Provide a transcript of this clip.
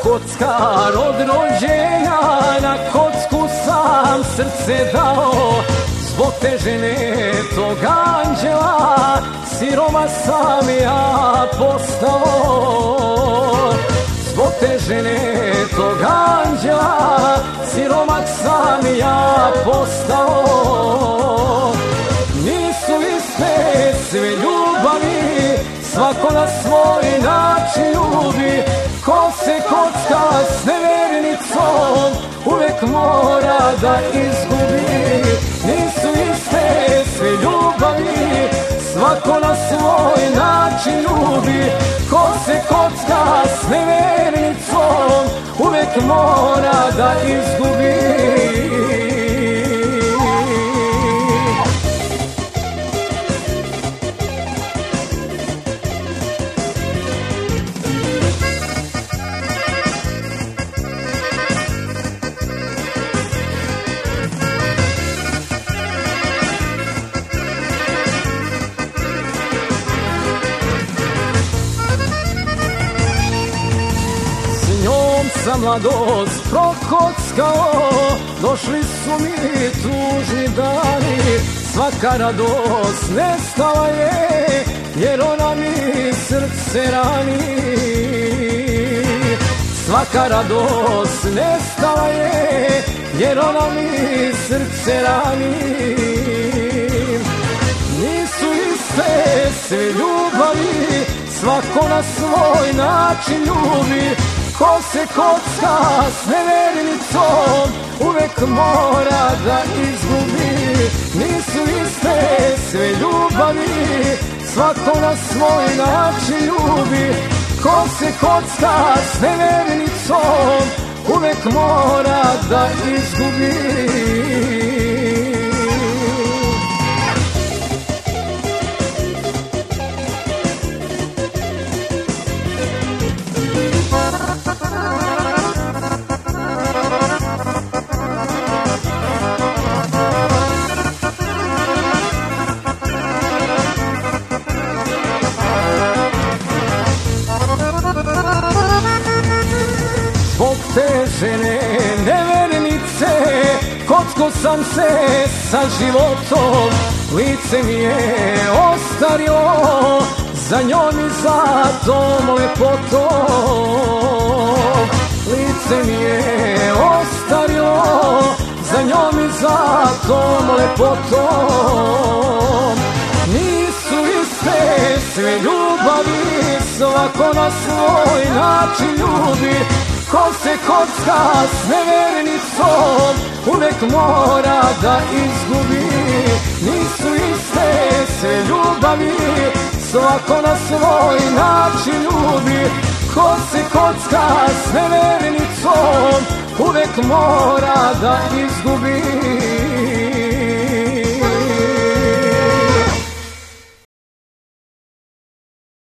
kockar od rođenja, na kocku sam srce dao. Zbog te žene, tog anđela, siroma sam ja postao. Zbog te žene, tog anđela, siromak sam ja postao. Nisu iste sve ljubavi, svako na svoj način ljubi. Ko se kocka s nevernicom, uvek mora da izgubi. Nisu iste sve ljubavi, svako na svoj način ljubi. Ko se kocka s nevernicom, uvek mora da izgubi. Za mladost prokockao, došli su mi tužni dani. Svaka radost nestala je, jer ona mi srce rani. Svaka radost nestala je, jer ona mi srce rani. Nisu iste sve ljubavi, svako na svoj način ljubi. Ko se kocka s nevernicom, uvek mora da izgubi. Nisu iste sve ljubavi, svako na svoj način ljubi. Ko se kocka s nevernicom, uvek mora da izgubi. Zbog te žene nevernice, kocko sam se sa životom. Lice mi je ostarilo, za njom i za tom lepotom. Lice mi je ostarilo, za njom i za tom lepotom. Nisu iste sve ljubavi, svako na svoj način ljubi. Ko se kocka s nevernicom, uvek mora da izgubi. Nisu iste sve ljubavi, svako na svoj način ljubi. Ko se kocka s nevernicom, uvek mora da izgubi.